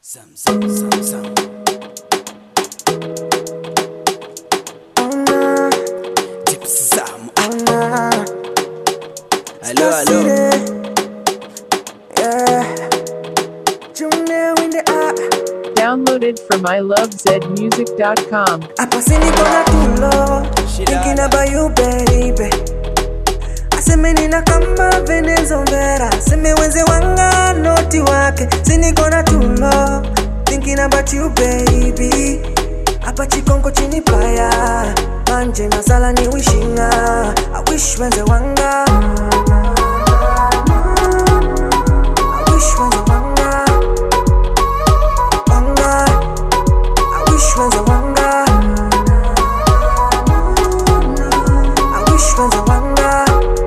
Some. Gypsy Sam. Hello. Downloaded from ilovezmusic.com. Hapa sini kona tulo thinking about you baby. Aseme nina kama Venezuela. Aseme wenze wanga noti wake. Sini kona tulo thinking about you baby. Hapa chikonko chini paya manje masala ni wishinga. I wish wenze wanga. I wish wenze wanga. I wish wenze wanga. I wish wenze wanga.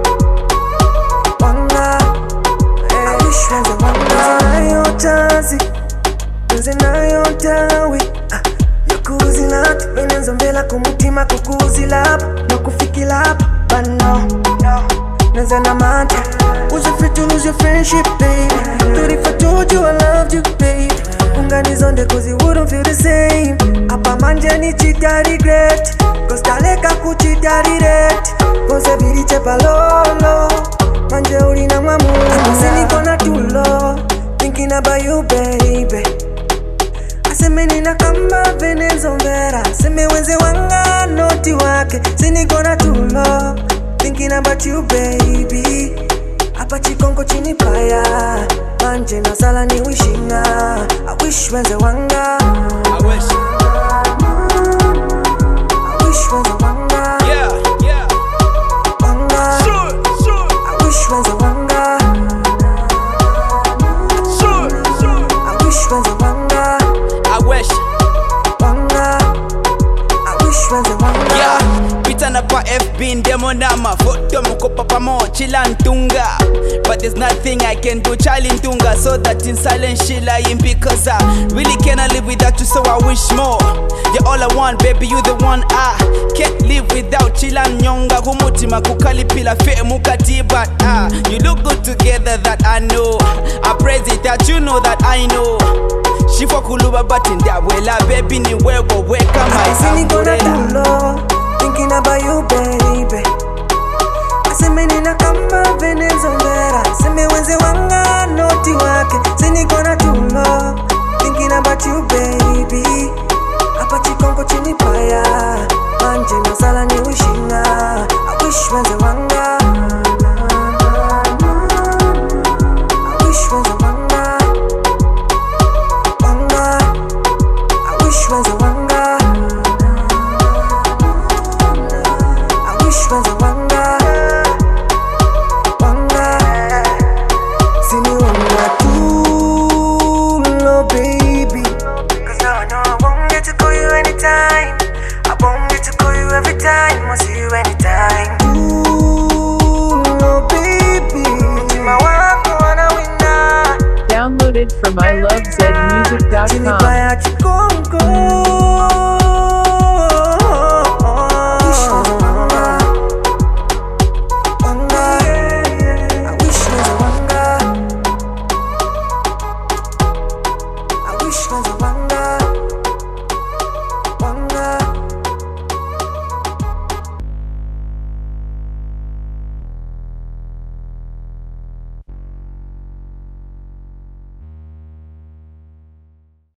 I wish wenze wanga. Nayo tazi nze nayo tawi yakuzila tupenenzo mbela kumutima kukuzila nokufikila bano nze na manta. Was you free to lose your friendship, baby? But if I told you I loved you, baby, unganizonde cause you wouldn't feel the same. Apa manje ni chita regret, cause taleka kuchita direct. Cause vili chepa lolo, manje urina mwamu. Sini kona tulo, thinking about you, baby. Aseme nina kama Venezuela. Aseme wenze wanga noti wake. Sini kona tulo, thinking about you, baby. Hapa chikonko chini paya manje masala ni wishinga. I wish wenze wanga. I wish. I wish wenze wanga. Yeah. Wanga. Sure. I wish wenze wanga. I wish wenze wanga. I wish. Wanga. I wish wenze wanga. Yeah. Pita na pa FB ndemo na mafoto mkopa pamo chila ntunga. But there's nothing I can do Charlie ntunga. So that in silence she lying because I really cannot live without you, so I wish more. You're all I want, baby, you the one I can't live without. Chila nyonga kumutima kukalipila fe mukati. But you look good together, that I know. I praise it that you know that I know. Shifo kuluba bati ndawela, baby ni wewe weka Sini my kona umbrella. tulo, thinking about you, baby. Aseme nina kama Venezuela. Aseme wenze wanga noti wake. Sini kona tulo, thinking about you, baby. Hapa chikonko chini paya manje masala ni wishinga. I wish wenze wanga. I wish wenze wanga. Wanga. I wish wenze wanga. I wish wenze wanga. Wanga. Sini wanga tulo, baby. Cause now I know I won't get to call you anytime. I won't get to call you every time. I'll see you anytime. Tulo, baby. Mtima wako wanawina. Downloaded from Chini ilovezmusic.com. paya chikonko. Wish wenze wanga. Wanga. I wish wenze wanga. I wish wenze